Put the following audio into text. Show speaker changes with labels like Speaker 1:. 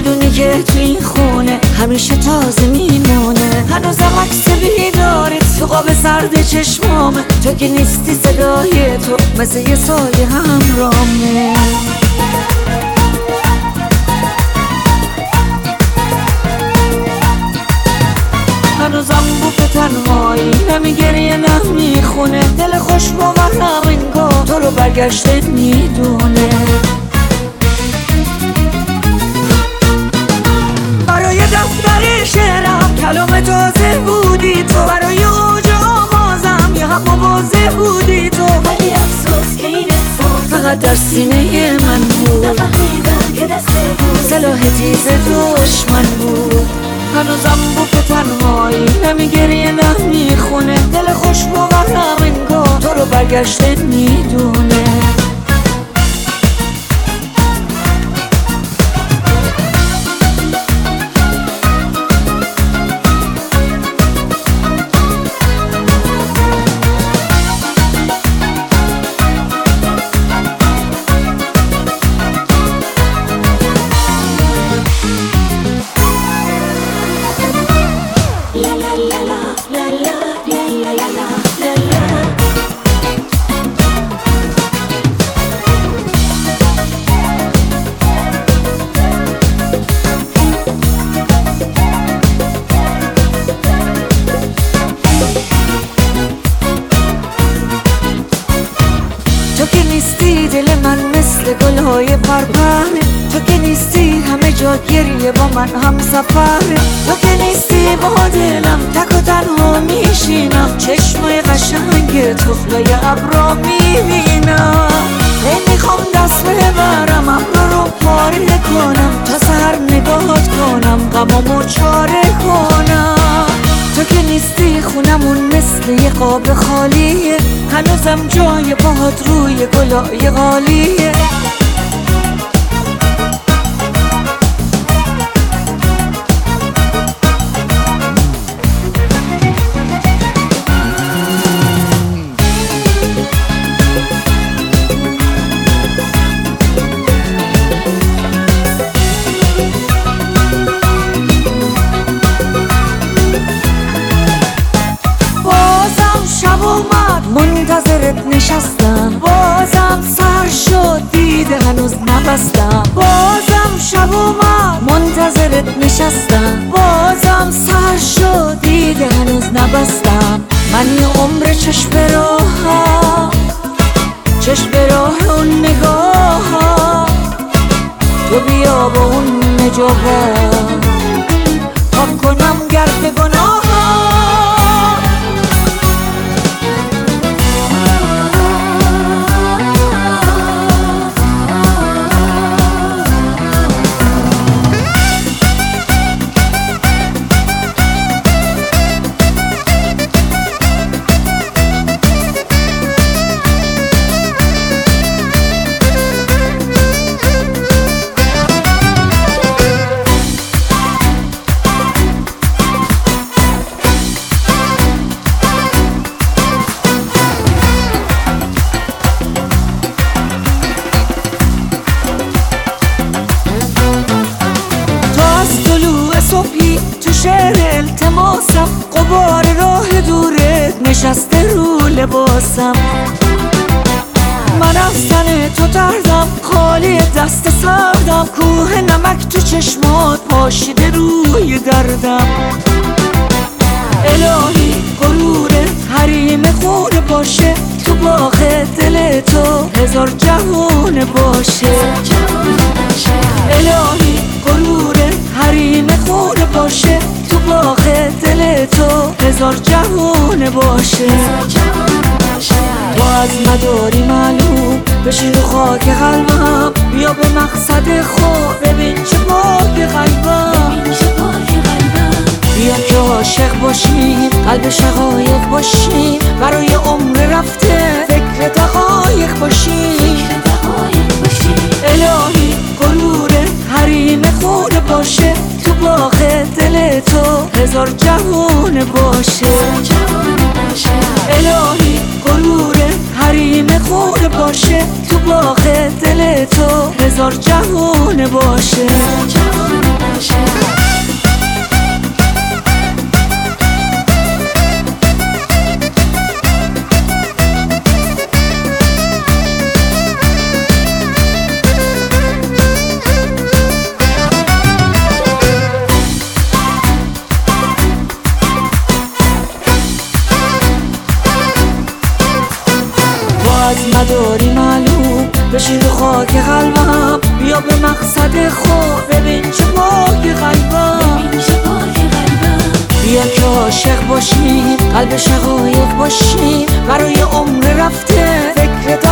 Speaker 1: گلدونی که تو این خونه همیشه تازه میمونه. هنوزم عکس بیدارت تو قاب سرد چشمامه. تو که نیستی صدای تو مثل یه سایه همرامه. هنوزم بوک تنهایی نمیگریه نمیخونه. دل خوش باورم انگار تو رو برگشته میدونه. برای دفتر شعرم کلام تازه بودی تو. برای اوج آوازم یه هم مواضع بودی تو. ولی افسوس که این احساس فقط در سینه من بود. نفهمیدم که دسته بود سلاح تیز دشمن بود. هنوزم بوک تنهایی نمیگریه نمیخونه. دل خوش باورم انگار تو رو برگشته میدونه. تو که نیستی دل من مثل گلهای پرپره. تو که نیستی همه جا گریه با من هم سفره. تو که نیستی با دلم تک و تنها میشینم. چشمای قشنگ طفلای ابرا میبینم. میخوام دست ببرم ابرا رو پاره کنم. تا سحر نگاهت کنم غمامو چاره کنم. تو که نیستی خونمون مثل یه قاب خالیه. هنوزم جای باهات روی گلای غالیه. منتظرت نشستم. بازم سر شد دیده هنوز نبستم. بازم شب اومد منتظرت نشستم. بازم سر شد دیده هنوز نبستم. من یه عمر چشم به راه اون نگاه. تو بیا با اون نجابت پاک کنم گرد گناه. صبحی تو شعر التماسم غبار راه دورت نشسته رو لباسم. من از تن تو دردم خالی دست سردم. کوه نمک تو چشمات پاشیده روی دردم. الهی غرورت حریم خون باشه. تو باغ دل تو هزار جهون باشه. الهی غرورت حریم خون باشه. تو باغ دل تو هزار جهون باشه. تو از مداری معلوم بشین رو خاک قلبم. بیا به مقصد خود ببین چه پاک قلبم. بیا که عاشق باشیم قلب شقایق باشیم. برای عمر رفته فکر دقایق باشیم. الهی غرورت حریم خون باشه. تو باغ دل تو هزار جهون باشه. الهی غرورت حریم خون باشه. تو باغ دل تو هزار جهون باشه. بشین رو خاک قلبم، بیا به مقصد خود، ببین چه پاک قلبم. بیا که عاشق باشیم، قلب شقایق باشیم، برای عمر رفته فکر